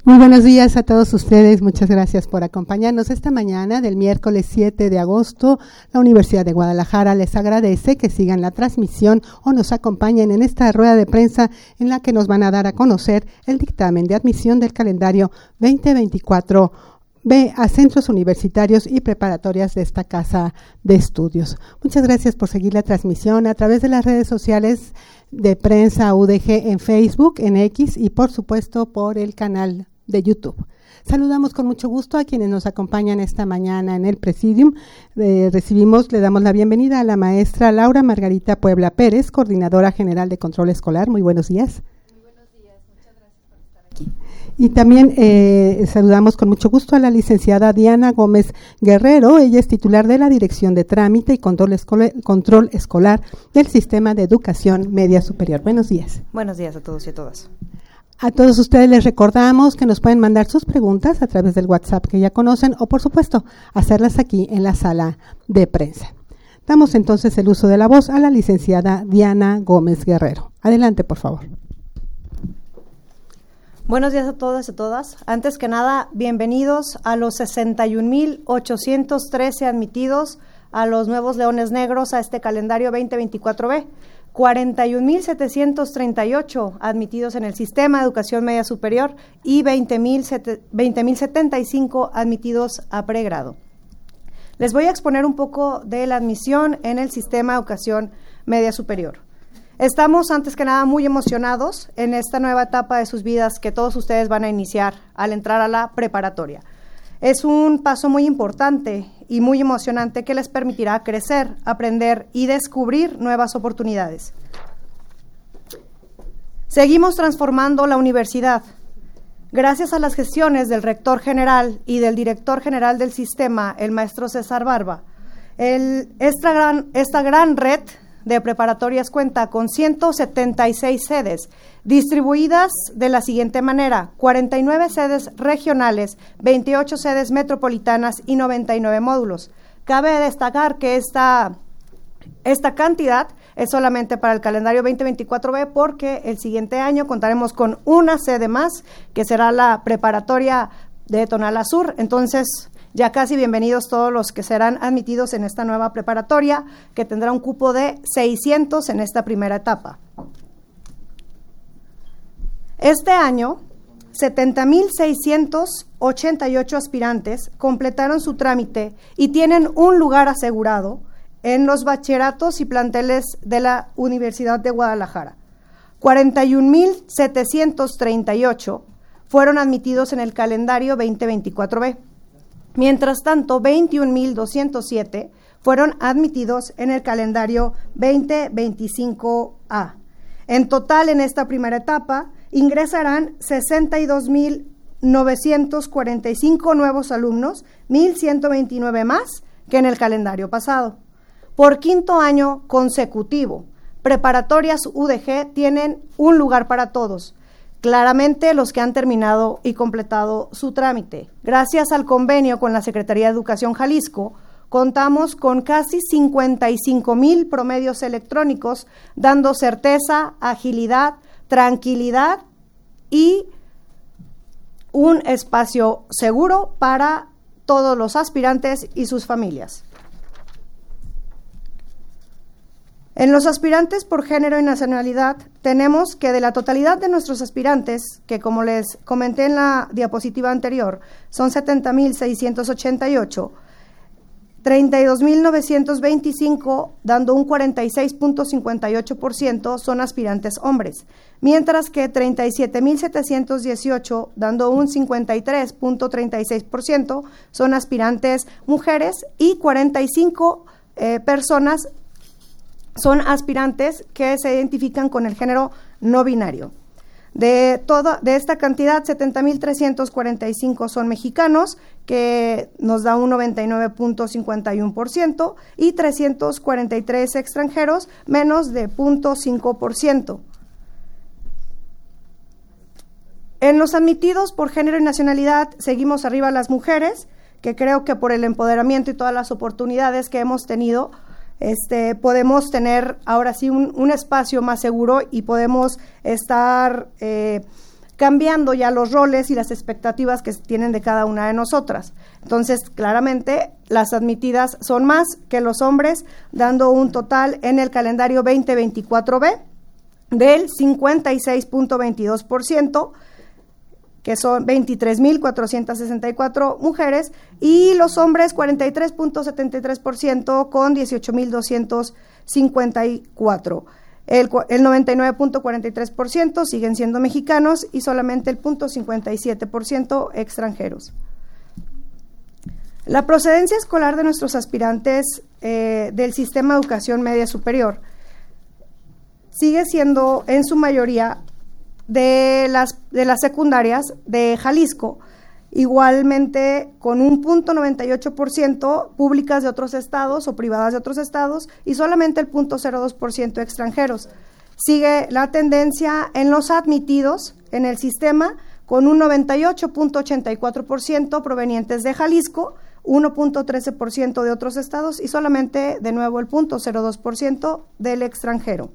Muy buenos días a todos ustedes, muchas gracias por acompañarnos esta mañana del miércoles 7 de agosto. La Universidad de Guadalajara les agradece que sigan la transmisión o nos acompañen en esta rueda de prensa en la que nos van a dar a conocer el dictamen de admisión del calendario 2024 B a centros universitarios y preparatorias de esta casa de estudios. Muchas gracias por seguir la transmisión a través de las redes sociales de Prensa UDG en Facebook, en X y por supuesto por el canal de YouTube. Saludamos con mucho gusto a quienes nos acompañan esta mañana en el Presidium. Le damos la bienvenida a la maestra Laura Margarita Puebla Pérez, coordinadora general de control escolar. Muy buenos días. Muy buenos días, muchas gracias por estar aquí. Y también saludamos con mucho gusto a la licenciada Diana Gómez Guerrero. Ella es titular de la Dirección de Trámite y Control Escolar del Sistema de Educación Media Superior. Buenos días. Buenos días a todos y a todas. A todos ustedes les recordamos que nos pueden mandar sus preguntas a través del WhatsApp que ya conocen o, por supuesto, hacerlas aquí en la sala de prensa. Damos entonces el uso de la voz a la licenciada Diana Gómez Guerrero. Adelante, por favor. Buenos días a todos y a todas. Antes que nada, bienvenidos a los 61,813 admitidos a los nuevos Leones Negros a este calendario 2024B. 41,738 admitidos en el Sistema de Educación Media Superior y 20,075 admitidos a pregrado. Les voy a exponer un poco de la admisión en el Sistema de Educación Media Superior. Estamos, antes que nada, muy emocionados en esta nueva etapa de sus vidas que todos ustedes van a iniciar al entrar a la preparatoria. Es un paso muy importante y muy emocionante que les permitirá crecer, aprender y descubrir nuevas oportunidades. Seguimos transformando la universidad. Gracias a las gestiones del rector general y del director general del sistema, el maestro César Barba, esta gran red de preparatorias cuenta con 176 sedes, distribuidas de la siguiente manera: 49 sedes regionales, 28 sedes metropolitanas y 99 módulos. Cabe destacar que esta cantidad es solamente para el calendario 2024B porque el siguiente año contaremos con una sede más, que será la preparatoria de Tonalá Sur. Entonces, ya casi bienvenidos todos los que serán admitidos en esta nueva preparatoria, que tendrá un cupo de 600 en esta primera etapa. Este año, 70,688 aspirantes completaron su trámite y tienen un lugar asegurado en los bachilleratos y planteles de la Universidad de Guadalajara. 41,738 fueron admitidos en el calendario 2024B. Mientras tanto, 21,207 fueron admitidos en el calendario 2025A. En total, en esta primera etapa, ingresarán 62,945 nuevos alumnos, 1,129 más que en el calendario pasado. Por quinto año consecutivo, preparatorias UDG tienen un lugar para todos. Claramente los que han terminado y completado su trámite. Gracias al convenio con la Secretaría de Educación Jalisco, contamos con casi 55,000 promedios electrónicos, dando certeza, agilidad, tranquilidad y un espacio seguro para todos los aspirantes y sus familias. En los aspirantes por género y nacionalidad, tenemos que de la totalidad de nuestros aspirantes, que como les comenté en la diapositiva anterior, son 70,688, 32,925, dando un 46,58%, son aspirantes hombres, mientras que 37,718, dando un 53,36%, son aspirantes mujeres y 45 personas son aspirantes que se identifican con el género no binario. De esta cantidad, 70,345 son mexicanos, que nos da un 99,51%, y 343 extranjeros, menos de 0,5%. En los admitidos por género y nacionalidad, seguimos arriba las mujeres, que creo que por el empoderamiento y todas las oportunidades que hemos tenido, podemos tener ahora sí un espacio más seguro y podemos estar cambiando ya los roles y las expectativas que tienen de cada una de nosotras. Entonces, claramente, las admitidas son más que los hombres, dando un total en el calendario 2024B del 56.22%, que son 23.464 mujeres, y los hombres 43.73% con 18.254. El 99.43% siguen siendo mexicanos y solamente el 0.57% extranjeros. La procedencia escolar de nuestros aspirantes del sistema de educación media superior sigue siendo en su mayoría de las secundarias de Jalisco, igualmente con un 0.98% públicas de otros estados o privadas de otros estados y solamente el 0.02% extranjeros. Sigue la tendencia en los admitidos en el sistema con un 98.84% provenientes de Jalisco, 1.13% de otros estados y solamente de nuevo el 0.02% del extranjero.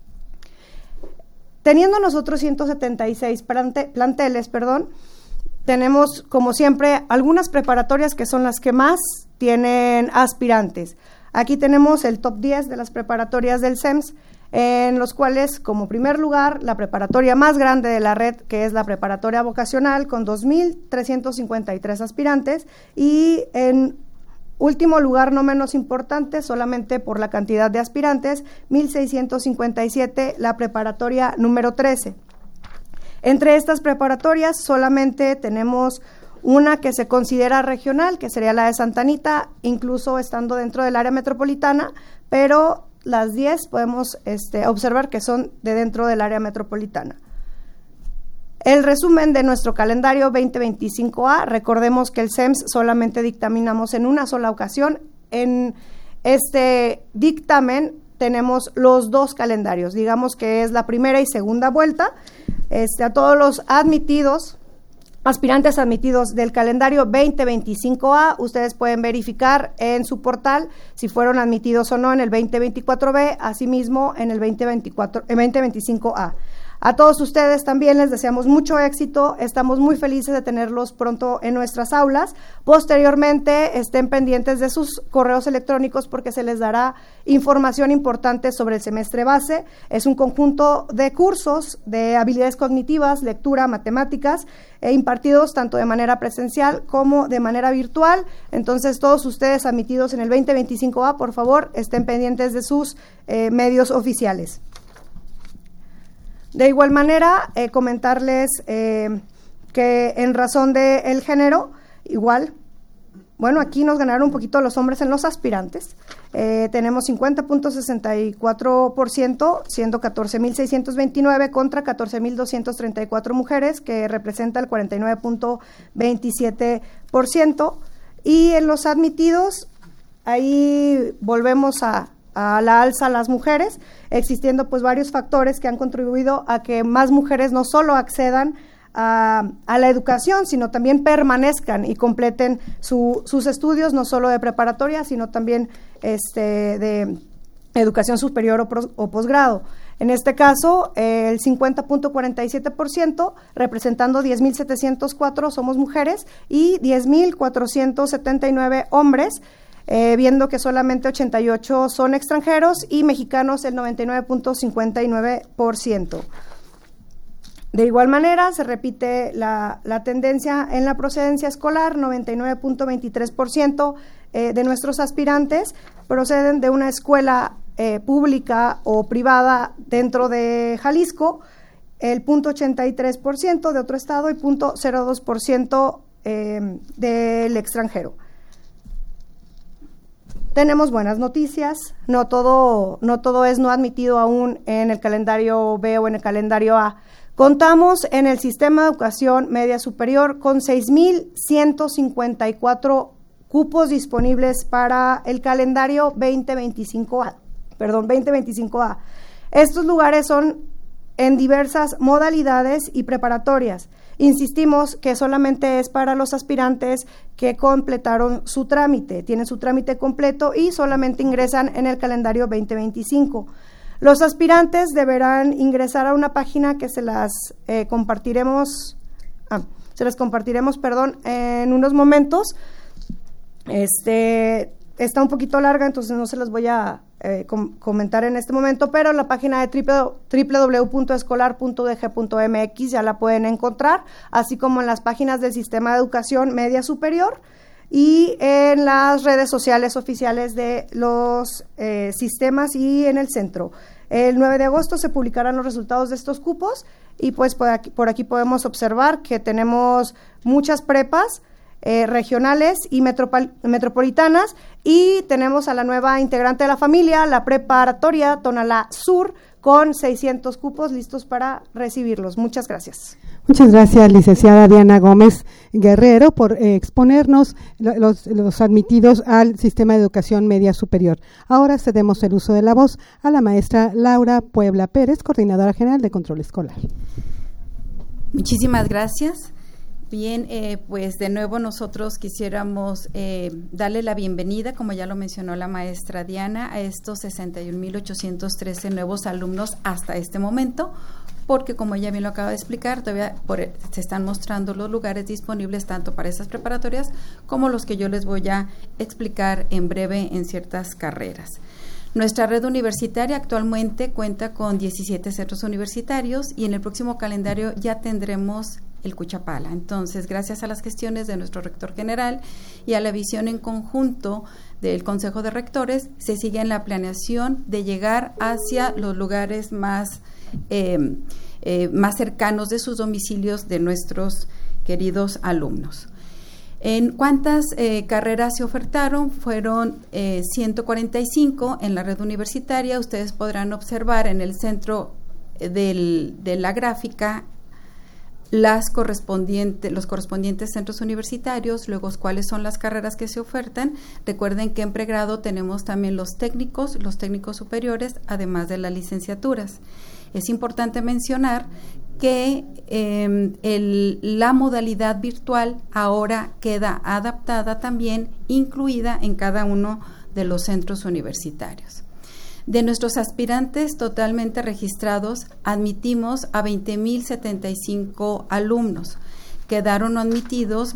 Teniendo nosotros 176 planteles, tenemos, como siempre, algunas preparatorias que son las que más tienen aspirantes. Aquí tenemos el top 10 de las preparatorias del CEMS, en los cuales, como primer lugar, la preparatoria más grande de la red, que es la preparatoria vocacional, con 2.353 aspirantes, y en último lugar, no menos importante, solamente por la cantidad de aspirantes, 1.657, la preparatoria número 13. Entre estas preparatorias solamente tenemos una que se considera regional, que sería la de Santa Anita, incluso estando dentro del área metropolitana, pero las 10 podemos observar que son de dentro del área metropolitana. El resumen de nuestro calendario 2025A, recordemos que el CEMS solamente dictaminamos en una sola ocasión. En este dictamen tenemos los dos calendarios, digamos que es la primera y segunda vuelta. A todos los aspirantes admitidos del calendario 2025A, ustedes pueden verificar en su portal si fueron admitidos o no en el 2024B, asimismo en el 2025A. A todos ustedes también les deseamos mucho éxito, estamos muy felices de tenerlos pronto en nuestras aulas. Posteriormente estén pendientes de sus correos electrónicos porque se les dará información importante sobre el semestre base. Es un conjunto de cursos de habilidades cognitivas, lectura, matemáticas, impartidos tanto de manera presencial como de manera virtual. Entonces todos ustedes admitidos en el 2025A, por favor, estén pendientes de sus medios oficiales. De igual manera, comentarles que en razón del género, igual, bueno, aquí nos ganaron un poquito los hombres en los aspirantes. Tenemos 50.64%, siendo 14.629 contra 14.234 mujeres, que representa el 49.27%. Y en los admitidos, ahí volvemos a la alza a las mujeres, existiendo pues varios factores que han contribuido a que más mujeres no solo accedan a la educación, sino también permanezcan y completen sus estudios, no solo de preparatoria, sino también de educación superior o posgrado. En este caso, el 50.47%, representando 10.704 somos mujeres y 10.479 hombres, viendo que solamente 88 son extranjeros y mexicanos el 99.59%. De igual manera, se repite la tendencia en la procedencia escolar, 99.23% de nuestros aspirantes proceden de una escuela pública o privada dentro de Jalisco, el 0.83% de otro estado y 0.02% del extranjero. Tenemos buenas noticias, no todo es no admitido aún en el calendario B o en el calendario A. Contamos en el sistema de educación media superior con 6.154 cupos disponibles para el calendario 2025A. Estos lugares son en diversas modalidades y preparatorias. Insistimos que solamente es para los aspirantes que completaron su trámite, tienen su trámite completo y solamente ingresan en el calendario 2025. Los aspirantes deberán ingresar a una página que se las compartiremos en unos momentos. Está un poquito larga, entonces no se las voy a comentar en este momento, pero la página de www.escolar.udg.mx ya la pueden encontrar, así como en las páginas del Sistema de Educación Media Superior y en las redes sociales oficiales de los sistemas y en el centro. El 9 de agosto se publicarán los resultados de estos cupos y pues por aquí podemos observar que tenemos muchas prepas regionales y metropolitanas, y tenemos a la nueva integrante de la familia, la preparatoria Tonalá Sur, con 600 cupos listos para recibirlos. Muchas gracias. Muchas gracias, licenciada Diana Gómez Guerrero, por exponernos los admitidos al Sistema de Educación Media Superior. Ahora cedemos el uso de la voz a la maestra Laura Puebla Pérez, coordinadora general de Control Escolar. Muchísimas gracias. Bien, pues de nuevo nosotros quisiéramos darle la bienvenida, como ya lo mencionó la maestra Diana, a estos 61,813 nuevos alumnos hasta este momento, porque como ella bien lo acaba de explicar, todavía se están mostrando los lugares disponibles tanto para esas preparatorias como los que yo les voy a explicar en breve en ciertas carreras. Nuestra red universitaria actualmente cuenta con 17 centros universitarios y en el próximo calendario ya tendremos el Cuchapala. Entonces, gracias a las gestiones de nuestro rector general y a la visión en conjunto del Consejo de Rectores, se sigue en la planeación de llegar hacia los lugares más cercanos de sus domicilios de nuestros queridos alumnos. ¿En cuántas carreras se ofertaron? Fueron 145 en la red universitaria. Ustedes podrán observar en el centro de la gráfica los correspondientes centros universitarios, luego cuáles son las carreras que se ofertan. Recuerden que en pregrado tenemos también los técnicos superiores, además de las licenciaturas. Es importante mencionar que la modalidad virtual ahora queda adaptada también, incluida en cada uno de los centros universitarios. De nuestros aspirantes totalmente registrados, admitimos a 20,075 alumnos. Quedaron admitidos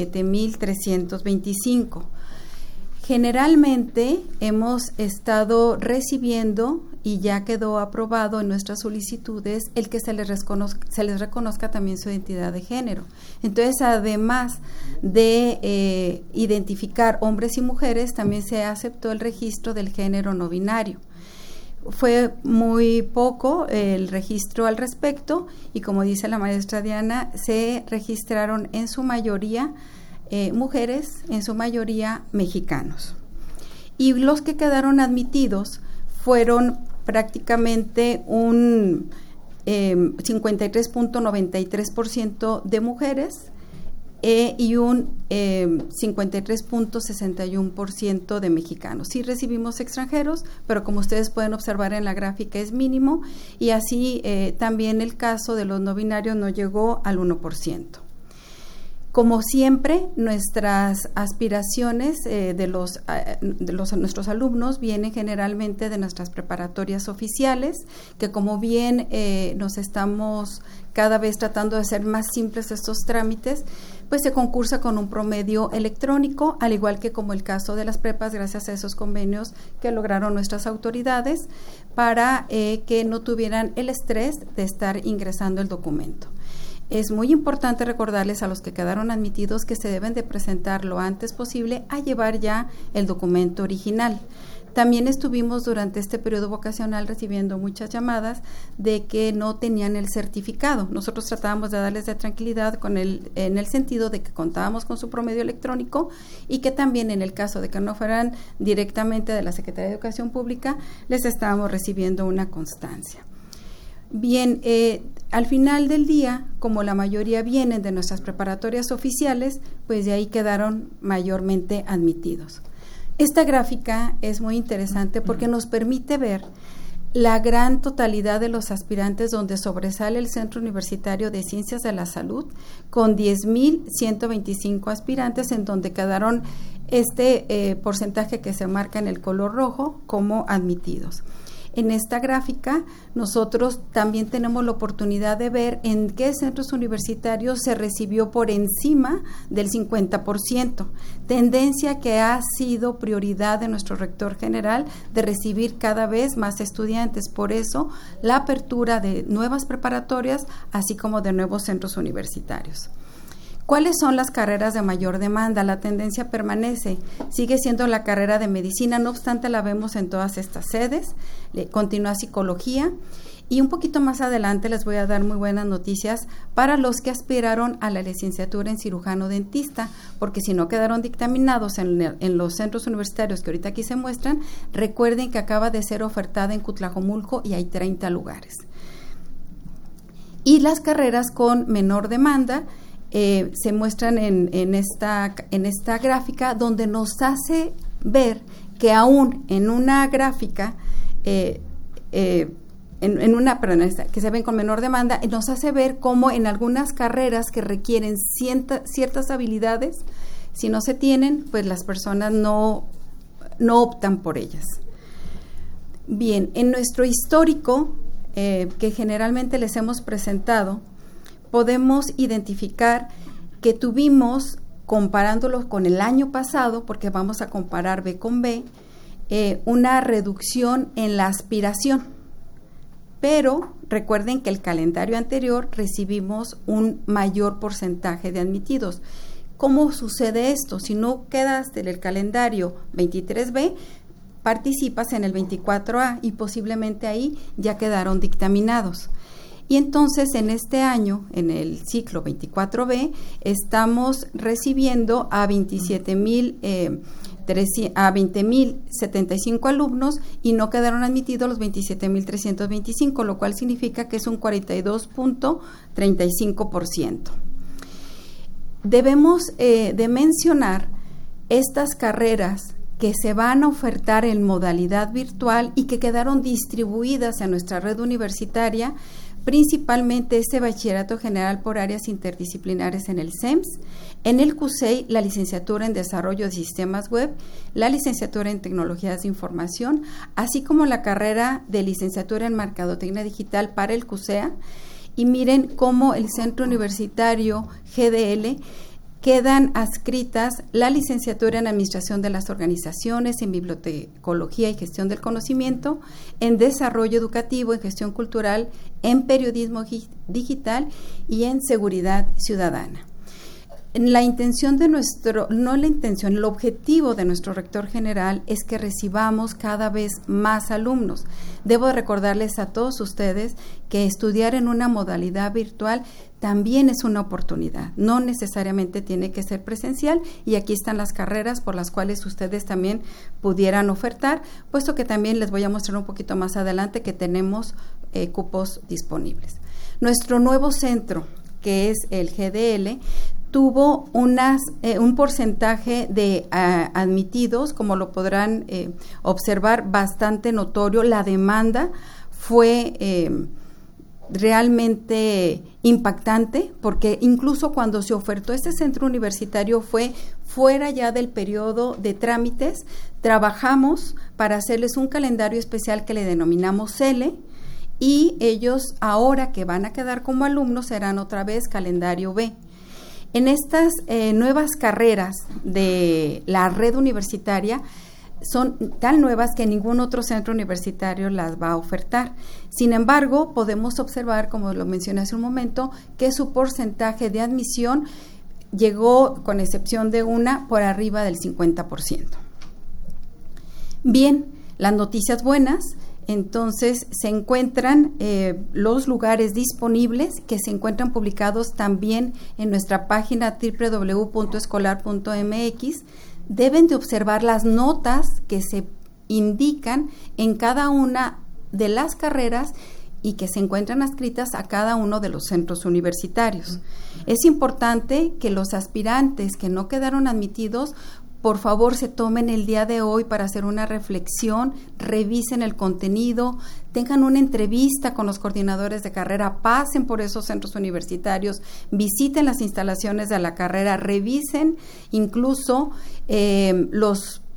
27,325. Generalmente hemos estado recibiendo y ya quedó aprobado en nuestras solicitudes el que se les reconozca también su identidad de género. Entonces, además de identificar hombres y mujeres, también se aceptó el registro del género no binario. Fue muy poco el registro al respecto y, como dice la maestra Diana, se registraron en su mayoría mujeres, en su mayoría mexicanos. Y los que quedaron admitidos fueron prácticamente un 53.93% de mujeres y un 53.61% de mexicanos. Sí recibimos extranjeros, pero como ustedes pueden observar en la gráfica es mínimo, y así también el caso de los no binarios no llegó al 1%. Como siempre, nuestras aspiraciones de nuestros alumnos vienen generalmente de nuestras preparatorias oficiales, que como bien nos estamos cada vez tratando de hacer más simples estos trámites, pues se concursa con un promedio electrónico, al igual que como el caso de las prepas, gracias a esos convenios que lograron nuestras autoridades para que no tuvieran el estrés de estar ingresando el documento. Es muy importante recordarles a los que quedaron admitidos que se deben de presentar lo antes posible a llevar ya el documento original. También estuvimos durante este periodo vocacional recibiendo muchas llamadas de que no tenían el certificado. Nosotros tratábamos de darles de tranquilidad en el sentido de que contábamos con su promedio electrónico y que también en el caso de que no fueran directamente de la Secretaría de Educación Pública, les estábamos recibiendo una constancia. Bien, al final del día, como la mayoría vienen de nuestras preparatorias oficiales, pues de ahí quedaron mayormente admitidos. Esta gráfica es muy interesante porque nos permite ver la gran totalidad de los aspirantes donde sobresale el Centro Universitario de Ciencias de la Salud con 10,125 aspirantes, en donde quedaron este porcentaje que se marca en el color rojo como admitidos. En esta gráfica nosotros también tenemos la oportunidad de ver en qué centros universitarios se recibió por encima del 50%, tendencia que ha sido prioridad de nuestro rector general de recibir cada vez más estudiantes. Por eso la apertura de nuevas preparatorias, así como de nuevos centros universitarios. ¿Cuáles son las carreras de mayor demanda? La tendencia permanece, sigue siendo la carrera de medicina, no obstante la vemos en todas estas sedes, continúa psicología y un poquito más adelante les voy a dar muy buenas noticias para los que aspiraron a la licenciatura en cirujano dentista, porque si no quedaron dictaminados en los centros universitarios que ahorita aquí se muestran, recuerden que acaba de ser ofertada en Cutlajomulco y hay 30 lugares. Y las carreras con menor demanda se muestran en esta gráfica, donde nos hace ver que aún en una gráfica, que se ven con menor demanda, nos hace ver cómo en algunas carreras que requieren ciertas habilidades, si no se tienen, pues las personas no optan por ellas. Bien, en nuestro histórico, que generalmente les hemos presentado, podemos identificar que tuvimos, comparándolo con el año pasado, porque vamos a comparar B con B, una reducción en la aspiración. Pero recuerden que el calendario anterior recibimos un mayor porcentaje de admitidos. ¿Cómo sucede esto? Si no quedaste en el calendario 23B, participas en el 24A y posiblemente ahí ya quedaron dictaminados. Y entonces en este año, en el ciclo 24B, estamos recibiendo a 20.075 alumnos y no quedaron admitidos los 27.325, lo cual significa que es un 42.35%. Debemos de mencionar estas carreras que se van a ofertar en modalidad virtual y que quedaron distribuidas en nuestra red universitaria, principalmente este bachillerato general por áreas interdisciplinares en el CEMS, en el CUSEI la licenciatura en desarrollo de sistemas web, la licenciatura en tecnologías de información, así como la carrera de licenciatura en mercadotecnia digital para el CUSEA. Y miren cómo el centro universitario GDL quedan adscritas la licenciatura en Administración de las Organizaciones, en Bibliotecología y Gestión del Conocimiento, en Desarrollo Educativo, en Gestión Cultural, en Periodismo Digital y en Seguridad Ciudadana. El objetivo de nuestro rector general es que recibamos cada vez más alumnos. Debo recordarles a todos ustedes que estudiar en una modalidad virtual también es una oportunidad, no necesariamente tiene que ser presencial, y aquí están las carreras por las cuales ustedes también pudieran ofertar, puesto que también les voy a mostrar un poquito más adelante que tenemos cupos disponibles. Nuestro nuevo centro, que es el GDL, tuvo un porcentaje de admitidos, como lo podrán observar, bastante notorio. La demanda fue realmente impactante, porque incluso cuando se ofertó este centro universitario fue fuera ya del periodo de trámites. Trabajamos para hacerles un calendario especial que le denominamos CELE, y ellos ahora que van a quedar como alumnos serán otra vez calendario B. En estas nuevas carreras de la red universitaria son tan nuevas que ningún otro centro universitario las va a ofertar. Sin embargo, podemos observar, como lo mencioné hace un momento, que su porcentaje de admisión llegó, con excepción de una, por arriba del 50%. Bien, las noticias buenas. Entonces se encuentran los lugares disponibles, que se encuentran publicados también en nuestra página www.escolar.mx. Deben de observar las notas que se indican en cada una de las carreras y que se encuentran adscritas a cada uno de los centros universitarios. Es importante que los aspirantes que no quedaron admitidos, por favor, se tomen el día de hoy para hacer una reflexión, revisen el contenido, tengan una entrevista con los coordinadores de carrera, pasen por esos centros universitarios, visiten las instalaciones de la carrera, revisen incluso los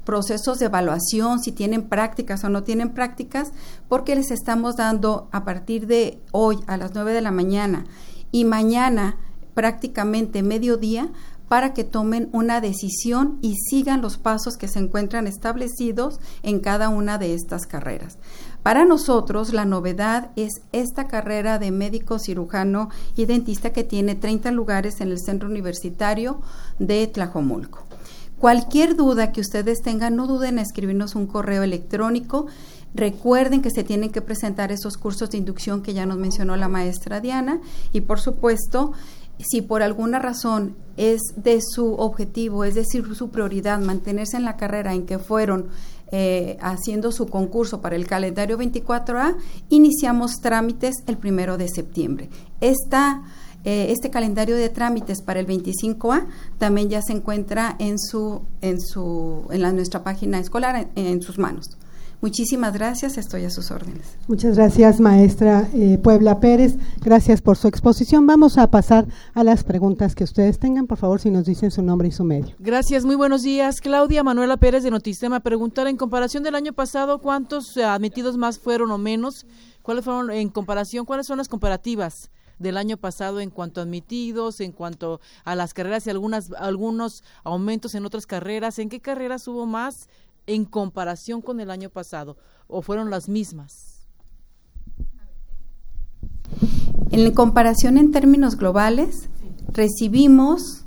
procesos de evaluación, si tienen prácticas o no tienen prácticas, porque les estamos dando a partir de hoy a las 9 de la mañana y mañana prácticamente mediodía para que tomen una decisión y sigan los pasos que se encuentran establecidos en cada una de estas carreras. Para nosotros la novedad es esta carrera de médico, cirujano y dentista que tiene 30 lugares en el Centro Universitario de Tlajomulco. Cualquier duda que ustedes tengan, no duden en escribirnos un correo electrónico. Recuerden que se tienen que presentar esos cursos de inducción que ya nos mencionó la maestra Diana y por supuesto, si por alguna razón es de su objetivo, es decir, su prioridad, mantenerse en la carrera en que fueron haciendo su concurso para el calendario 24A, iniciamos trámites el 1 de septiembre. Este calendario de trámites para el 25A también ya se encuentra en nuestra página escolar en sus manos. Muchísimas gracias, estoy a sus órdenes. Muchas gracias, maestra Puebla Pérez, gracias por su exposición. Vamos a pasar a las preguntas que ustedes tengan, por favor, si nos dicen su nombre y su medio. Gracias, muy buenos días. Claudia Manuela Pérez de Notisistema, preguntar en comparación del año pasado, ¿cuántos admitidos más fueron o menos? ¿Cuáles fueron en comparación? ¿Cuáles son las comparativas del año pasado en cuanto a admitidos, en cuanto a las carreras y algunos aumentos en otras carreras? ¿En qué carreras hubo más en comparación con el año pasado o fueron las mismas? En comparación en términos globales, recibimos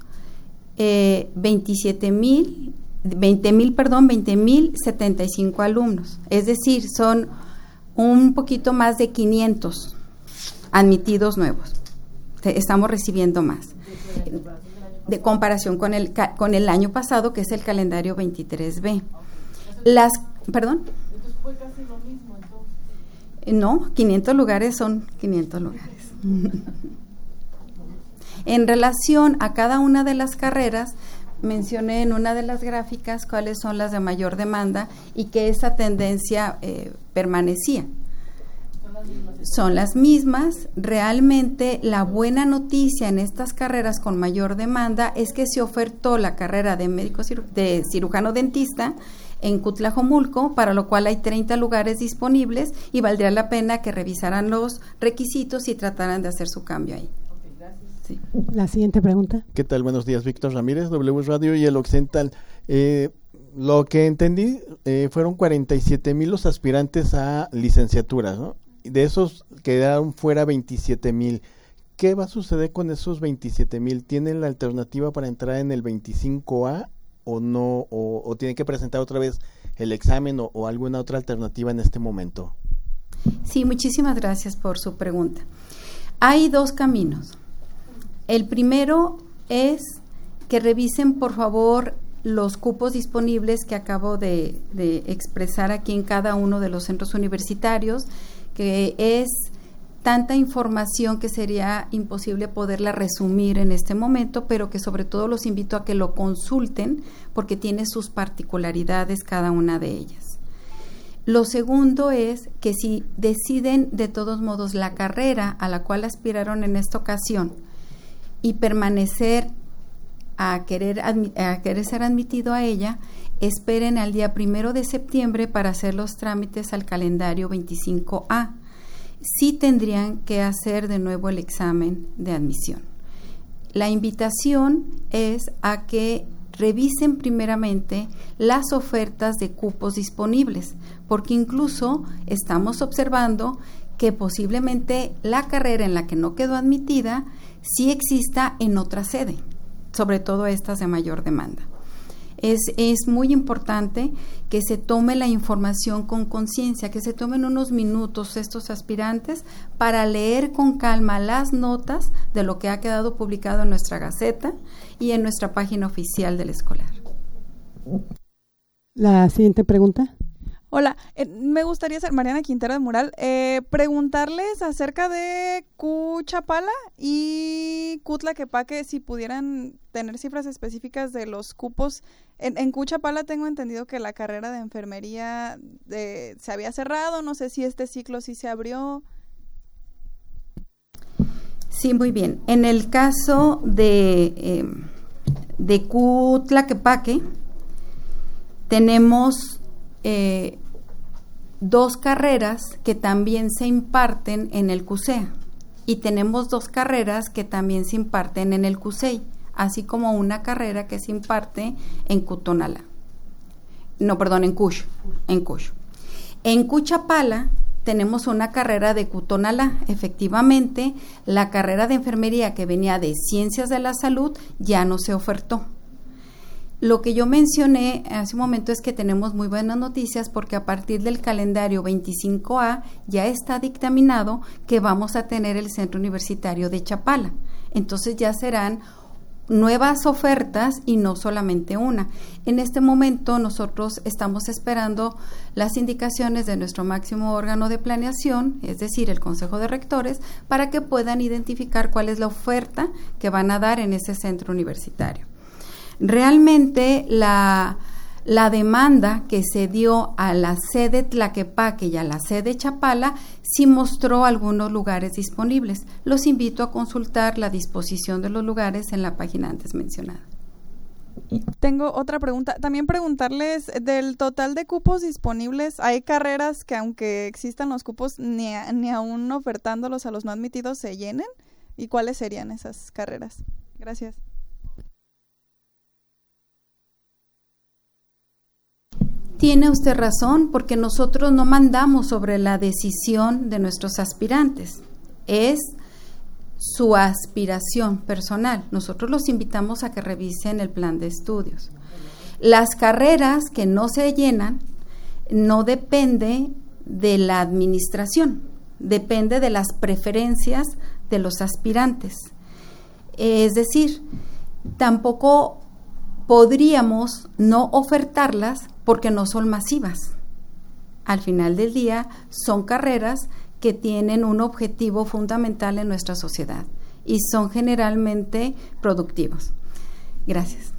20,075 alumnos, es decir, son un poquito más de 500 admitidos nuevos. Estamos recibiendo más. De comparación con el año pasado, que es el calendario 23B. ¿Perdón? Entonces fue casi lo mismo, entonces. No, 500 lugares son 500 lugares. En relación a cada una de las carreras, mencioné en una de las gráficas cuáles son las de mayor demanda y que esa tendencia permanecía. Son las mismas. Realmente la buena noticia en estas carreras con mayor demanda es que se ofertó la carrera de de cirujano dentista en Cutlajomulco, para lo cual hay 30 lugares disponibles y valdría la pena que revisaran los requisitos y trataran de hacer su cambio ahí. Okay, gracias. Sí. La siguiente pregunta. ¿Qué tal? Buenos días, Víctor Ramírez, W Radio y el Occidental. Lo que entendí fueron 47,000 los aspirantes a licenciaturas, ¿no? De esos quedaron fuera 27,000. ¿Qué va a suceder con esos 27,000? ¿Tienen la alternativa para entrar en el 25A o no? ¿O tienen que presentar otra vez el examen o alguna otra alternativa en este momento? Sí, muchísimas gracias por su pregunta. Hay dos caminos. El primero es que revisen, por favor, los cupos disponibles que acabo de expresar aquí en cada uno de los centros universitarios, que es tanta información que sería imposible poderla resumir en este momento, pero que sobre todo los invito a que lo consulten porque tiene sus particularidades cada una de ellas. Lo segundo es que si deciden de todos modos la carrera a la cual aspiraron en esta ocasión y permanecer a querer ser admitido a ella, esperen al día 1 de septiembre para hacer los trámites al calendario 25A. Sí tendrían que hacer de nuevo el examen de admisión. La invitación es a que revisen primeramente las ofertas de cupos disponibles, porque incluso estamos observando que posiblemente la carrera en la que no quedó admitida sí exista en otra sede, sobre todo estas de mayor demanda. Es muy importante que se tome la información con conciencia, que se tomen unos minutos estos aspirantes para leer con calma las notas de lo que ha quedado publicado en nuestra Gaceta y en nuestra página oficial del escolar. La siguiente pregunta. Hola, me gustaría ser Mariana Quintero de Mural, preguntarles acerca de Cuchapala y Cutlaquepaque, si pudieran tener cifras específicas de los cupos. En Cuchapala tengo entendido que la carrera de enfermería se había cerrado, no sé si este ciclo sí se abrió. Sí, muy bien. En el caso de Cutlaquepaque, Tenemos 2 carreras que también se imparten en el CUSEA y tenemos 2 carreras que también se imparten en el CUSEI, así como una carrera que se imparte en Cutonalá. No, perdón, en Cush. En Cuchapala tenemos una carrera de Cutonalá. Efectivamente, la carrera de enfermería que venía de Ciencias de la Salud ya no se ofertó. Lo que yo mencioné hace un momento es que tenemos muy buenas noticias porque a partir del calendario 25A ya está dictaminado que vamos a tener el Centro Universitario de Chapala. Entonces ya serán nuevas ofertas y no solamente una. En este momento nosotros estamos esperando las indicaciones de nuestro máximo órgano de planeación, es decir, el Consejo de Rectores, para que puedan identificar cuál es la oferta que van a dar en ese centro universitario. Realmente la demanda que se dio a la sede Tlaquepaque y a la sede Chapala sí mostró algunos lugares disponibles. Los invito a consultar la disposición de los lugares en la página antes mencionada. Tengo otra pregunta. También preguntarles, del total de cupos disponibles, ¿hay carreras que aunque existan los cupos ni aún ofertándolos a los no admitidos se llenen? ¿Y cuáles serían esas carreras? Gracias. Tiene usted razón, porque nosotros no mandamos sobre la decisión de nuestros aspirantes. Es su aspiración personal. Nosotros los invitamos a que revisen el plan de estudios. Las carreras que no se llenan no depende de la administración, depende de las preferencias de los aspirantes. Es decir, tampoco podríamos no ofertarlas porque no son masivas. Al final del día, son carreras que tienen un objetivo fundamental en nuestra sociedad y son generalmente productivos. Gracias.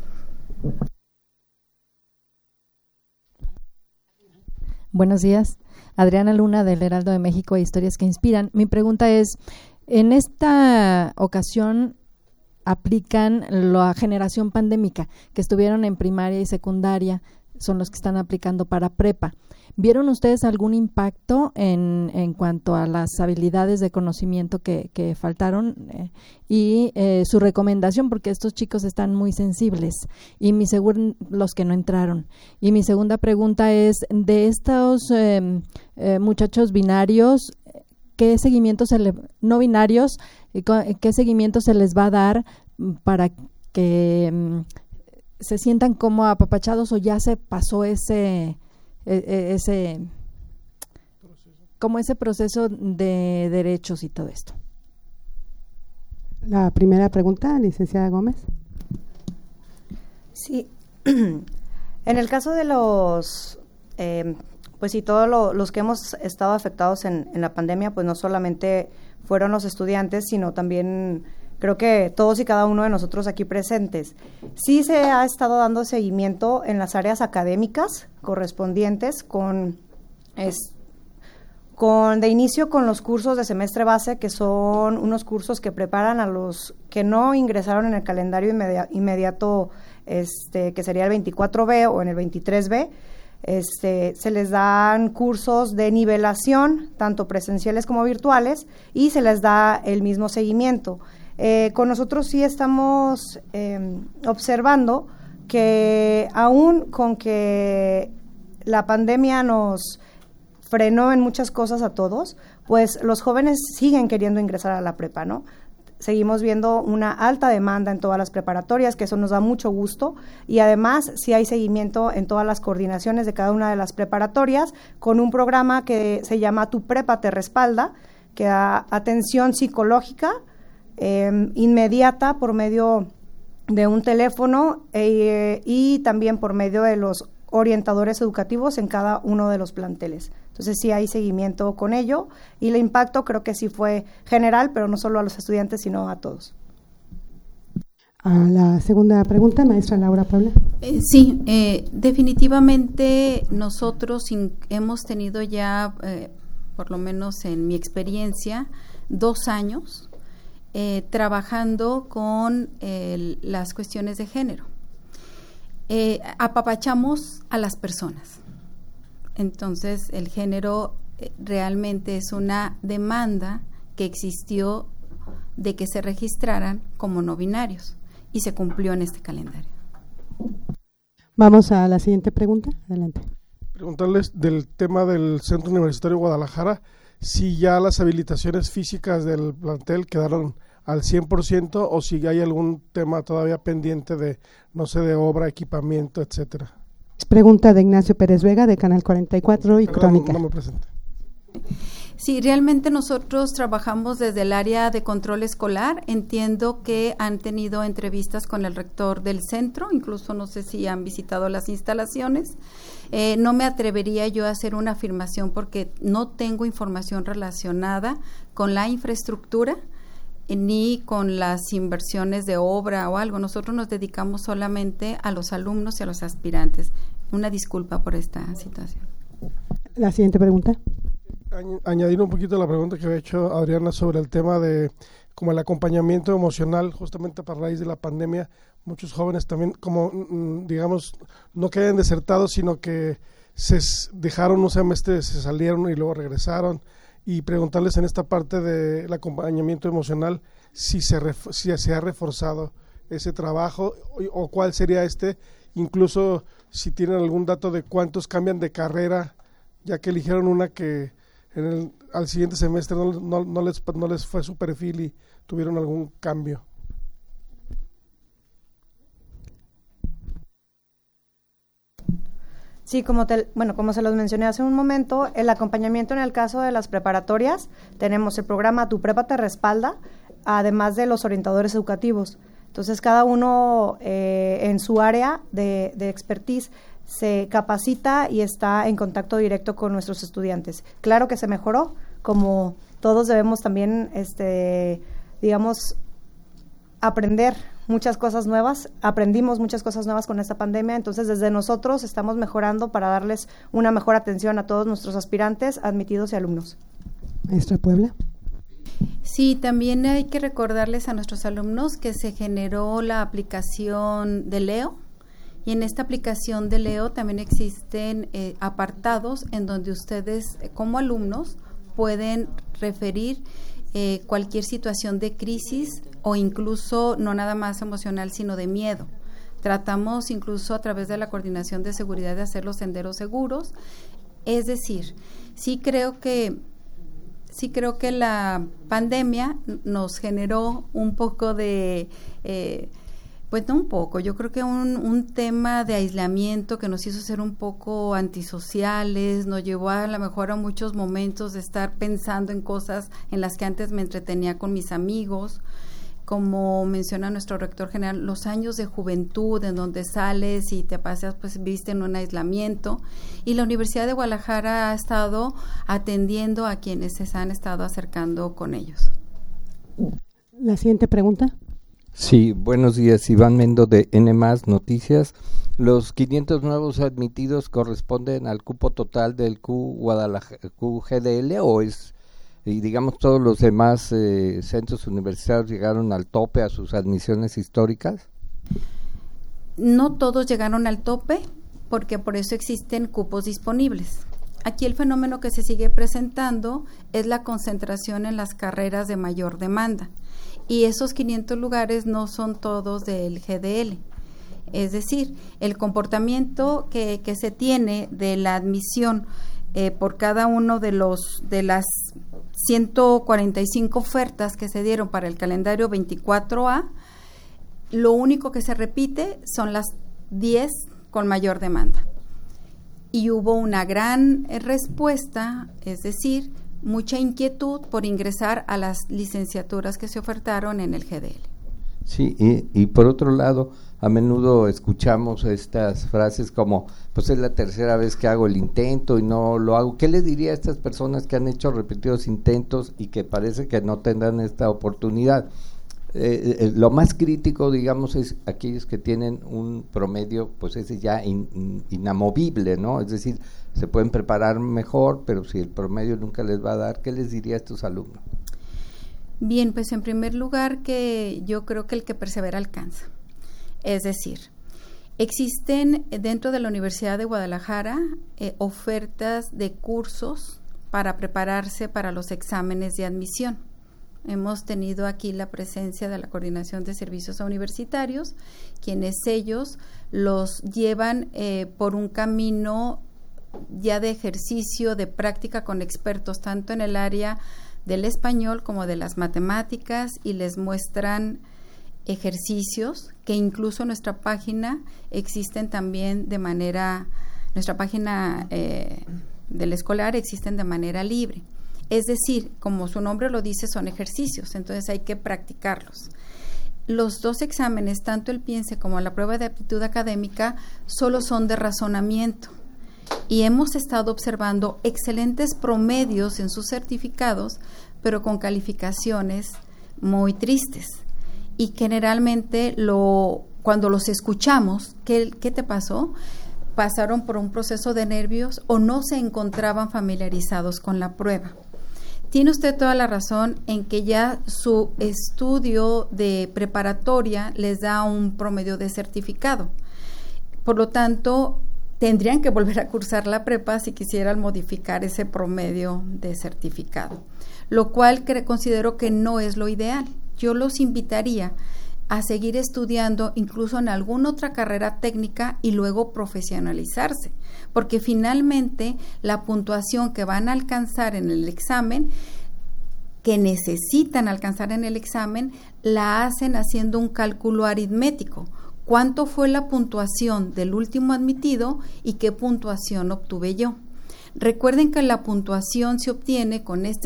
Buenos días. Adriana Luna, del Heraldo de México, Historias que Inspiran. Mi pregunta es, en esta ocasión aplican la generación pandémica, que estuvieron en primaria y secundaria, son los que están aplicando para prepa. ¿Vieron ustedes algún impacto en cuanto a las habilidades de conocimiento que faltaron? Y su recomendación, porque estos chicos están muy sensibles, y los que no entraron. Y mi segunda pregunta es, de estos muchachos binarios, ¿qué seguimiento no binarios, qué seguimiento se les va a dar para que se sientan como apapachados, o ya se pasó ese proceso de derechos y todo esto? La primera pregunta, licenciada Gómez. Sí, en el caso de los, pues sí, todos los que hemos estado afectados en la pandemia, pues no solamente fueron los estudiantes, sino también creo que todos y cada uno de nosotros aquí presentes. Sí se ha estado dando seguimiento en las áreas académicas correspondientes de inicio con los cursos de semestre base, que son unos cursos que preparan a los que no ingresaron en el calendario inmediato, que sería el 24B o en el 23B. Se les dan cursos de nivelación, tanto presenciales como virtuales, y se les da el mismo seguimiento. Con nosotros sí estamos observando que aún con que la pandemia nos frenó en muchas cosas a todos, pues los jóvenes siguen queriendo ingresar a la prepa, ¿no? Seguimos viendo una alta demanda en todas las preparatorias, que eso nos da mucho gusto, y además sí hay seguimiento en todas las coordinaciones de cada una de las preparatorias con un programa que se llama Tu Prepa Te Respalda, que da atención psicológica inmediata por medio de un teléfono y también por medio de los orientadores educativos en cada uno de los planteles. Entonces sí hay seguimiento con ello, y el impacto creo que sí fue general, pero no solo a los estudiantes, sino a todos. A la segunda pregunta, maestra Laura Puebla. Sí, definitivamente nosotros hemos tenido ya, por lo menos en mi experiencia, 2 años trabajando con las cuestiones de género. apapachamos a las personas. Entonces, el género realmente es una demanda que existió de que se registraran como no binarios y se cumplió en este calendario. Vamos a la siguiente pregunta. Adelante. Preguntarles del tema del Centro Universitario de Guadalajara, si ya las habilitaciones físicas del plantel quedaron al 100% o si hay algún tema todavía pendiente de, no sé, de obra, equipamiento, etcétera. Pregunta de Ignacio Pérez Vega, de Canal 44 y Crónica. No me presente. Sí, realmente nosotros trabajamos desde el área de control escolar. Entiendo que han tenido entrevistas con el rector del centro, incluso no sé si han visitado las instalaciones. No me atrevería yo a hacer una afirmación porque no tengo información relacionada con la infraestructura ni con las inversiones de obra o algo. Nosotros nos dedicamos solamente a los alumnos y a los aspirantes. Una disculpa por esta situación. La siguiente pregunta. Añadir un poquito a la pregunta que había hecho Adriana sobre el tema de como el acompañamiento emocional, justamente a raíz de la pandemia, muchos jóvenes también como digamos no que hayan desertado, sino que se dejaron un semestre, se salieron y luego regresaron, y preguntarles en esta parte del acompañamiento emocional si se ha reforzado ese trabajo o cuál sería incluso si tienen algún dato de cuántos cambian de carrera, ya que eligieron una que al siguiente semestre no les fue su perfil y tuvieron algún cambio. Sí, como se los mencioné hace un momento, el acompañamiento en el caso de las preparatorias, tenemos el programa Tu Prepa Te Respalda, además de los orientadores educativos. Entonces, cada uno en su área de expertise se capacita y está en contacto directo con nuestros estudiantes. Claro que se mejoró, como todos debemos también, aprender muchas cosas nuevas. Aprendimos muchas cosas nuevas con esta pandemia, entonces desde nosotros estamos mejorando para darles una mejor atención a todos nuestros aspirantes, admitidos y alumnos. Maestra Puebla. Sí, también hay que recordarles a nuestros alumnos que se generó la aplicación de Leo. Y en esta aplicación de Leo también existen apartados en donde ustedes como alumnos pueden referir cualquier situación de crisis o incluso no nada más emocional sino de miedo. Tratamos incluso a través de la coordinación de seguridad de hacer los senderos seguros. Es decir, sí creo que la pandemia nos generó un poco de... Pues no un poco, yo creo que un tema de aislamiento que nos hizo ser un poco antisociales, nos llevó a lo mejor a muchos momentos de estar pensando en cosas en las que antes me entretenía con mis amigos, como menciona nuestro rector general, los años de juventud en donde sales y te pasas, pues viste en un aislamiento, y la Universidad de Guadalajara ha estado atendiendo a quienes se han estado acercando con ellos. La siguiente pregunta. Sí, buenos días, Iván Mendo de N+ Noticias. ¿Los 500 nuevos admitidos corresponden al cupo total del QGDL o es, y digamos, todos los demás centros universitarios llegaron al tope a sus admisiones históricas? No todos llegaron al tope, porque por eso existen cupos disponibles. Aquí el fenómeno que se sigue presentando es la concentración en las carreras de mayor demanda. Y esos 500 lugares no son todos del GDL. Es decir, el comportamiento que se tiene de la admisión por cada uno de las 145 ofertas que se dieron para el calendario 24A, lo único que se repite son las 10 con mayor demanda. Y hubo una gran respuesta, es decir, mucha inquietud por ingresar a las licenciaturas que se ofertaron en el GDL. Sí, y por otro lado, a menudo escuchamos estas frases como, pues es la tercera vez que hago el intento y no lo hago. ¿Qué le diría a estas personas que han hecho repetidos intentos y que parece que no tendrán esta oportunidad? Lo más crítico, digamos, es aquellos que tienen un promedio, pues ese ya inamovible, ¿no? Es decir, se pueden preparar mejor, pero si el promedio nunca les va a dar, ¿qué les diría a estos alumnos? Bien, pues en primer lugar que yo creo que el que persevera alcanza. Es decir, Existen dentro de la Universidad de Guadalajara ofertas de cursos para prepararse para los exámenes de admisión. Hemos tenido aquí la presencia de la Coordinación de Servicios Universitarios, quienes ellos los llevan por un camino ya de ejercicio, de práctica con expertos, tanto en el área del español como de las matemáticas, y les muestran ejercicios que incluso en nuestra página existen también de manera, nuestra página del escolar existen de manera libre. Es decir, como su nombre lo dice, son ejercicios, entonces hay que practicarlos. Los dos exámenes, tanto el PIENSE como la prueba de aptitud académica, solo son de razonamiento. Y hemos estado observando excelentes promedios en sus certificados, pero con calificaciones muy tristes. Y generalmente cuando los escuchamos, ¿qué te pasó? Pasaron por un proceso de nervios o no se encontraban familiarizados con la prueba. Tiene usted toda la razón en que ya su estudio de preparatoria les da un promedio de certificado. Por lo tanto, tendrían que volver a cursar la prepa si quisieran modificar ese promedio de certificado, lo cual considero que no es lo ideal. Yo los invitaría a seguir estudiando incluso en alguna otra carrera técnica y luego profesionalizarse, porque finalmente la puntuación que van a alcanzar en el examen, que necesitan alcanzar en el examen, la hacen haciendo un cálculo aritmético. ¿Cuánto fue la puntuación del último admitido y qué puntuación obtuve yo? Recuerden que la puntuación se obtiene con este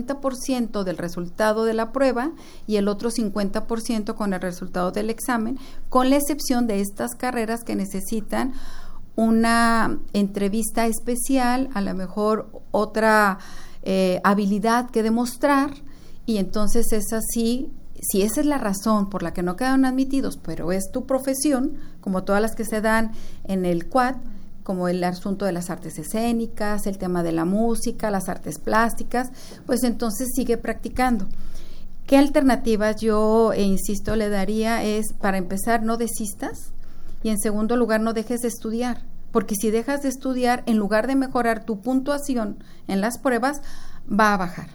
50% del resultado de la prueba y el otro 50% con el resultado del examen, con la excepción de estas carreras que necesitan una entrevista especial, a lo mejor otra habilidad que demostrar, y entonces es así. Si esa es la razón por la que no quedaron admitidos, pero es tu profesión, como todas las que se dan en el CUAD, como el asunto de las artes escénicas, el tema de la música, las artes plásticas, pues entonces sigue practicando. ¿Qué alternativas yo, insisto, le daría? Es, para empezar, no desistas, y en segundo lugar, no dejes de estudiar, porque si dejas de estudiar, en lugar de mejorar tu puntuación en las pruebas, va a bajar.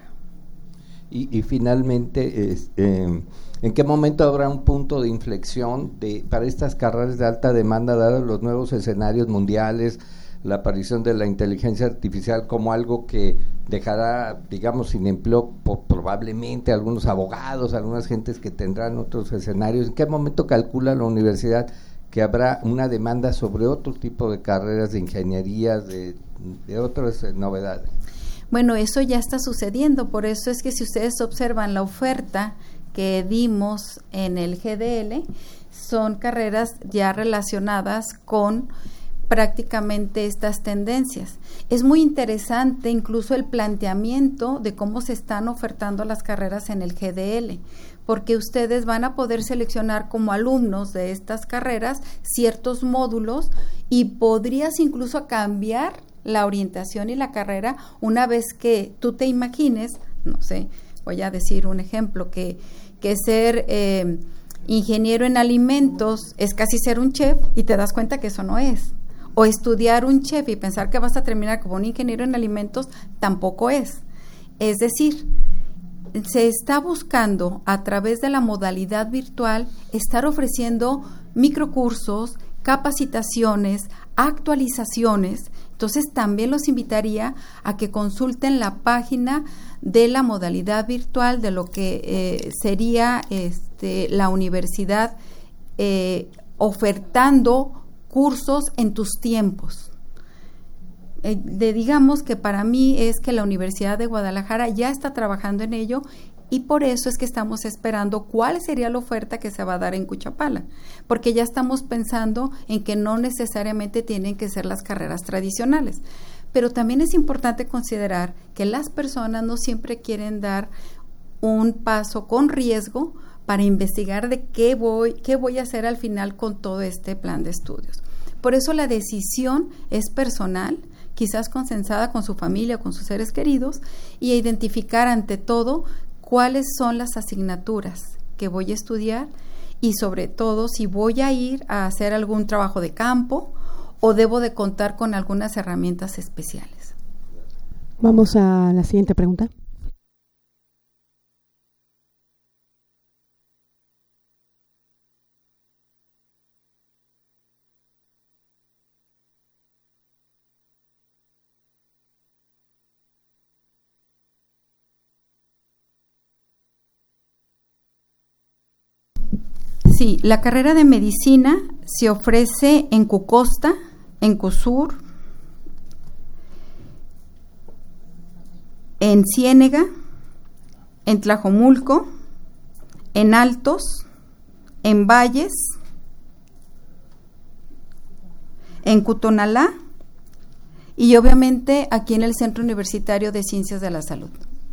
Y finalmente, ¿en qué momento habrá un punto de inflexión para estas carreras de alta demanda, dados los nuevos escenarios mundiales, la aparición de la inteligencia artificial como algo que dejará, digamos, sin empleo probablemente algunos abogados, algunas gentes que tendrán otros escenarios? ¿En qué momento calcula la universidad que habrá una demanda sobre otro tipo de carreras de ingeniería, de otras novedades? Bueno, eso ya está sucediendo, por eso es que si ustedes observan la oferta que dimos en el GDL, son carreras ya relacionadas con prácticamente estas tendencias. Es muy interesante incluso el planteamiento de cómo se están ofertando las carreras en el GDL, porque ustedes van a poder seleccionar como alumnos de estas carreras ciertos módulos y podrías incluso cambiar la orientación y la carrera una vez que tú te imagines, no sé, voy a decir un ejemplo, que ser ingeniero en alimentos es casi ser un chef y te das cuenta que eso no es. O estudiar un chef y pensar que vas a terminar como un ingeniero en alimentos tampoco es. Es decir, se está buscando a través de la modalidad virtual estar ofreciendo microcursos, capacitaciones, actualizaciones. Entonces también los invitaría a que consulten la página de la modalidad virtual de lo que sería la universidad ofertando cursos en tus tiempos. Digamos que para mí es que la Universidad de Guadalajara ya está trabajando en ello, y por eso es que estamos esperando cuál sería la oferta que se va a dar en Cuchapala, porque ya estamos pensando en que no necesariamente tienen que ser las carreras tradicionales, pero también es importante considerar que las personas no siempre quieren dar un paso con riesgo para investigar de qué voy a hacer al final con todo este plan de estudios. Por eso la decisión es personal, quizás consensada con su familia o con sus seres queridos, y identificar ante todo cuáles son las asignaturas que voy a estudiar y sobre todo si voy a ir a hacer algún trabajo de campo o debo de contar con algunas herramientas especiales. Vamos a la siguiente pregunta. Sí, la carrera de medicina se ofrece en Cucosta, en Cusur, en Ciénega, en Tlajomulco, en Altos, en Valles, en Cutonalá y obviamente aquí en el Centro Universitario de Ciencias de la Salud.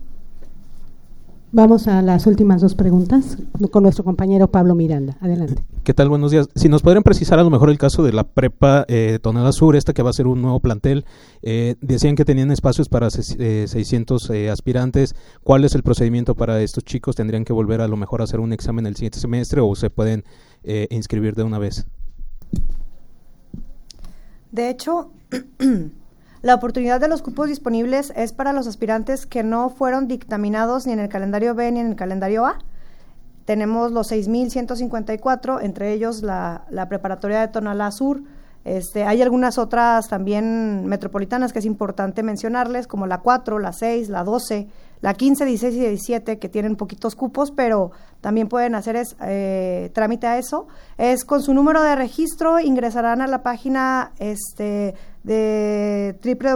Vamos a las últimas dos preguntas con nuestro compañero Pablo Miranda. Adelante. ¿Qué tal? Buenos días. Si nos podrían precisar a lo mejor el caso de la prepa Tonalá Sur, esta que va a ser un nuevo plantel. Decían que tenían espacios para 600 aspirantes. ¿Cuál es el procedimiento para estos chicos? ¿Tendrían que volver a lo mejor a hacer un examen el siguiente semestre o se pueden inscribir de una vez? De hecho, la oportunidad de los cupos disponibles es para los aspirantes que no fueron dictaminados ni en el calendario B ni en el calendario A. Tenemos los 6,154, entre ellos la preparatoria de Tonalá Sur. Hay algunas otras también metropolitanas que es importante mencionarles, como la 4, la 6, la 12, la 15, 16 y 17, que tienen poquitos cupos, pero también pueden hacer trámite a eso. Es con su número de registro, ingresarán a la página de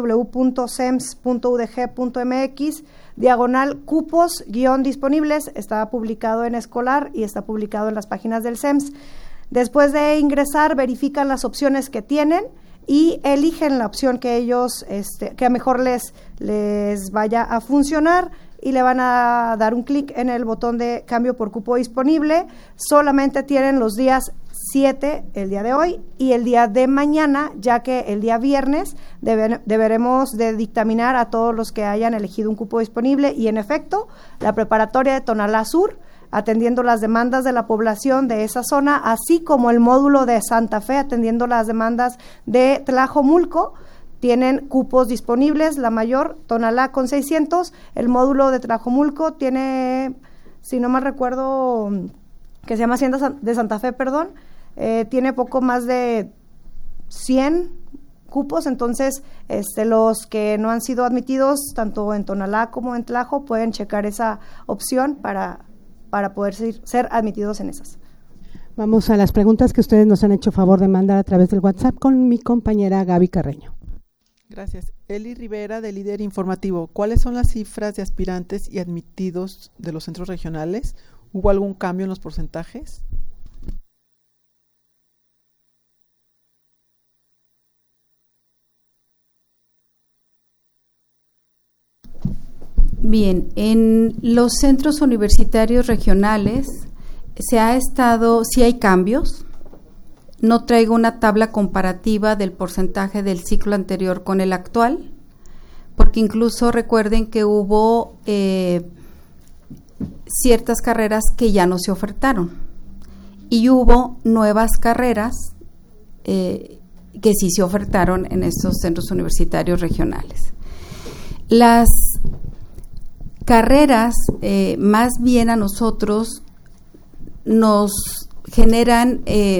www.cems.udg.mx/cupos-disponibles. Está publicado en Escolar y está publicado en las páginas del CEMS. Después de ingresar, verifican las opciones que tienen y eligen la opción que ellos, que mejor les vaya a funcionar, y le van a dar un clic en el botón de cambio por cupo disponible. Solamente tienen los días 7, el día de hoy, y el día de mañana, ya que el día viernes deberemos de dictaminar a todos los que hayan elegido un cupo disponible. Y en efecto, la preparatoria de Tonalá Sur, atendiendo las demandas de la población de esa zona, así como el módulo de Santa Fe, atendiendo las demandas de Tlajomulco, tienen cupos disponibles. La mayor, Tonalá, con 600, el módulo de Tlajomulco tiene, si no mal recuerdo, que se llama Hacienda de Santa Fe, tiene poco más de 100 cupos. Entonces los que no han sido admitidos tanto en Tonalá como en Tlajo pueden checar esa opción para poder ser admitidos en esas. Vamos a las preguntas que ustedes nos han hecho favor de mandar a través del WhatsApp con mi compañera Gaby Carreño. Gracias. Eli Rivera, de Líder Informativo. ¿Cuáles son las cifras de aspirantes y admitidos de los centros regionales? ¿Hubo algún cambio en los porcentajes? Bien, en los centros universitarios regionales sí hay cambios. No traigo una tabla comparativa del porcentaje del ciclo anterior con el actual, porque incluso recuerden que hubo ciertas carreras que ya no se ofertaron y hubo nuevas carreras que sí se ofertaron en estos centros universitarios regionales. Las carreras más bien a nosotros nos generan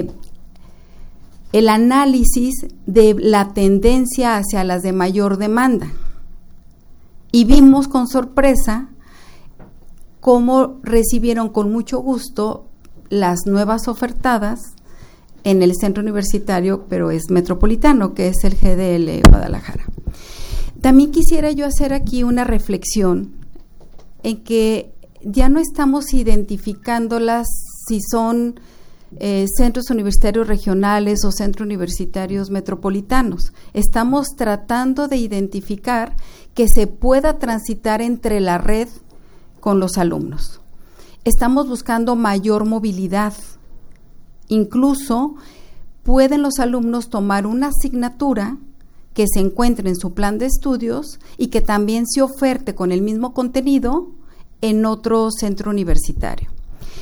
el análisis de la tendencia hacia las de mayor demanda, y vimos con sorpresa cómo recibieron con mucho gusto las nuevas ofertadas en el centro universitario, pero es metropolitano, que es el GDL Guadalajara. También quisiera yo hacer aquí una reflexión en que ya no estamos identificándolas si son centros universitarios regionales o centros universitarios metropolitanos. Estamos tratando de identificar que se pueda transitar entre la red con los alumnos. Estamos buscando mayor movilidad. Incluso pueden los alumnos tomar una asignatura que se encuentre en su plan de estudios y que también se oferte con el mismo contenido en otro centro universitario.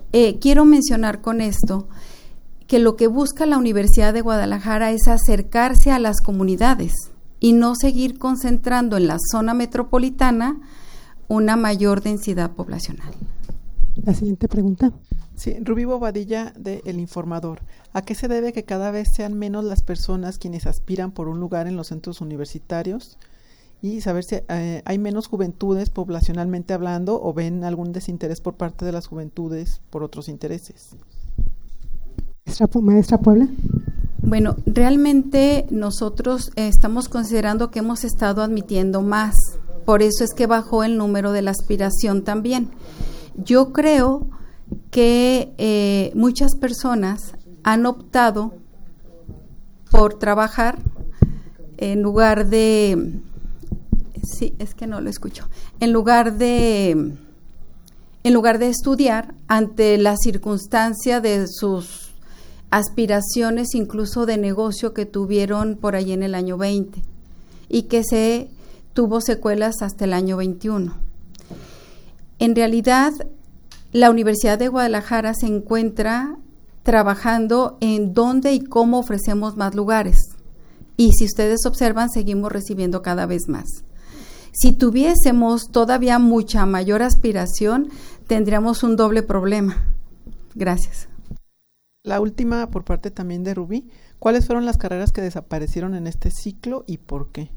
quiero mencionar con esto que lo que busca la Universidad de Guadalajara es acercarse a las comunidades y no seguir concentrando en la zona metropolitana una mayor densidad poblacional. La siguiente pregunta. Sí, Rubí Bobadilla de El Informador. ¿A qué se debe que cada vez sean menos las personas quienes aspiran por un lugar en los centros universitarios? Y saber si hay menos juventudes poblacionalmente hablando o ven algún desinterés por parte de las juventudes por otros intereses. Maestra Puebla. Bueno, realmente nosotros estamos considerando que hemos estado admitiendo más, por eso es que bajó el número de la aspiración también. Yo creo que muchas personas han optado por trabajar en lugar de, sí, es que no lo escucho, en lugar de estudiar ante la circunstancia de sus aspiraciones, incluso de negocio que tuvieron por ahí en el año 20 y que se tuvo secuelas hasta el año 21. En realidad, la Universidad de Guadalajara se encuentra trabajando en dónde y cómo ofrecemos más lugares. Y si ustedes observan, seguimos recibiendo cada vez más. Si tuviésemos todavía mucha mayor aspiración, tendríamos un doble problema. Gracias. La última por parte también de Rubí. ¿Cuáles fueron las carreras que desaparecieron en este ciclo y por qué?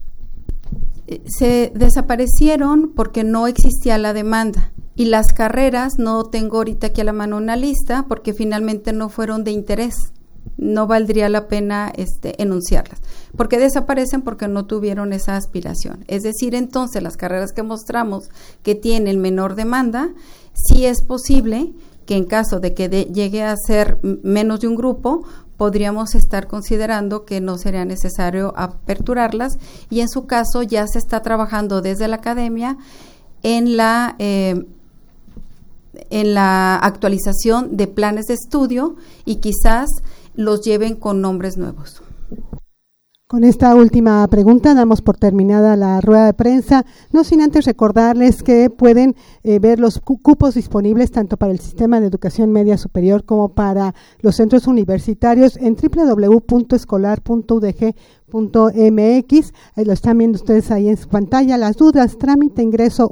Se desaparecieron porque no existía la demanda. Y las carreras, no tengo ahorita aquí a la mano una lista, porque finalmente no fueron de interés. No valdría la pena enunciarlas. ¿Por qué desaparecen? Porque no tuvieron esa aspiración. Es decir, entonces, las carreras que mostramos que tienen menor demanda, sí es posible que en caso de que llegue a ser menos de un grupo, podríamos estar considerando que no sería necesario aperturarlas, y en su caso ya se está trabajando desde la academia en la actualización de planes de estudio y quizás los lleven con nombres nuevos. Con esta última pregunta damos por terminada la rueda de prensa, no sin antes recordarles que pueden ver los cupos disponibles tanto para el sistema de educación media superior como para los centros universitarios en www.escolar.udg.mx. Lo están viendo ustedes ahí en su pantalla. Las dudas, trámite, ingreso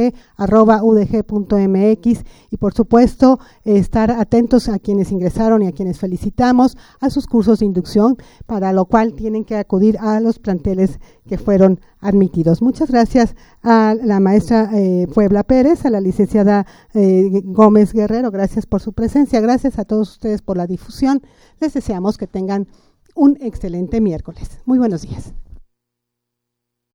udg@udg.mx, y por supuesto estar atentos a quienes ingresaron y a quienes felicitamos a sus cursos de inducción, para lo cual tienen que acudir a los planteles que fueron admitidos. Muchas gracias a la maestra Puebla Pérez, a la licenciada Gómez Guerrero, gracias por su presencia, gracias a todos ustedes por la difusión. Les deseamos que tengan un excelente miércoles. Muy buenos días.